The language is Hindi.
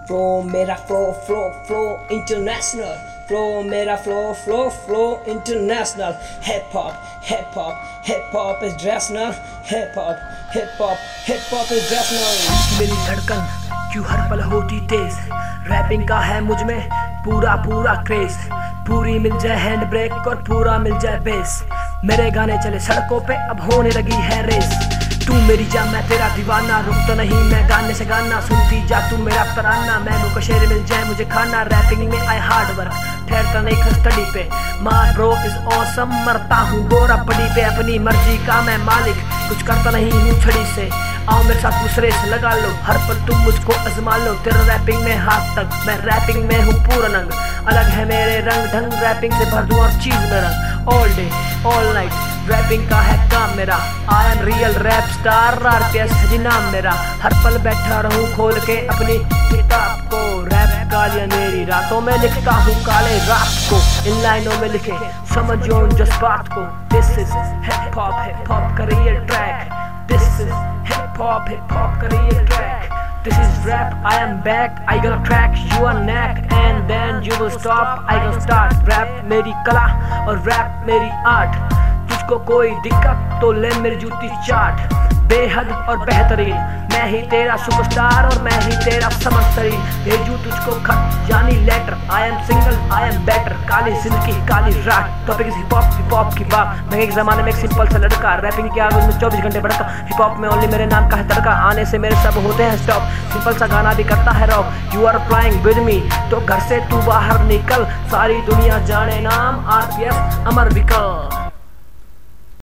फ्लो मेरा flow flow flow international, flow मेरा flow flow flow international. Hip hop is traditional, hip hop is traditional. मेरी धड़कन क्यों हर पल होती तेज, रैपिंग का है मुझ में पूरा पूरा क्रेज। पूरी मिल जाए हैंड ब्रेक और पूरा मिल जाए बेस, मेरे गाने चले सड़कों पे अब होने लगी है रेस। तू मेरी जा मैं तेरा दीवाना, रुक तो नहीं मैं गाने से गाना, सुनती जा तू मेरा तराना। मैं शेर मिल जाए मुझे खाना, रैपिंग में आई हार्ड वर्क, ठहरता नहीं खस्टडी पे। मार ब्रो इज ऑसम, मरता हूँ गोरा पड़ी पे, अपनी मर्जी का मैं मालिक, कुछ करता नहीं हूँ छड़ी से। आओ मेरे साथ दूसरे से लगा लो, हर पल तुम मुझको आजमा लो। तेरा रैपिंग में हाथ तक, मैं रैपिंग में हूँ पूरा नंग। अलग है मेरे रंग ढंग, रैपिंग से भर दूं और चीज में रंग। All day all night rapping का है काम मेरा, I am real rap star, RPS है जी नाम मेरा। हर पल बैठा रहूं खोल के अपनी किताब को, रैप कालियां मेरी रातों में लिखता हूँ काले रात को। इन लाइनों में लिखे समझो उन जज्बात को। This is hip hop career track, this is hip hop career track. This is rap, I am back, I gonna crack you a neck and then you will stop, I gonna start। rap मेरी कला और rap मेरी आर्ट, तुझको कोई दिक्कत तो ले मेरी जूती चाट। बेहद और बेहतरीन मैं ही तेरा सुपरस्टार और मैं ही तेरा समस्तरीन। भेजू तुझको खत यानी letter, I am single I am better. काली जिंदगी काली रात, टॉपिक इज हिप हॉप की बात। मैं एक जमाने में एक सिंपल सा लड़का, रैपिंग के आगे में 24 घंटे भड़का। हिप हॉप में ओनली मेरे नाम का है तड़का, आने से मेरे सब होते हैं स्टॉप। सिंपल सा गाना भी करता है rock, you are flying with me, तो घर से तू बाहर निकल। सारी दुनिया जाने नाम RPS अमर विकल।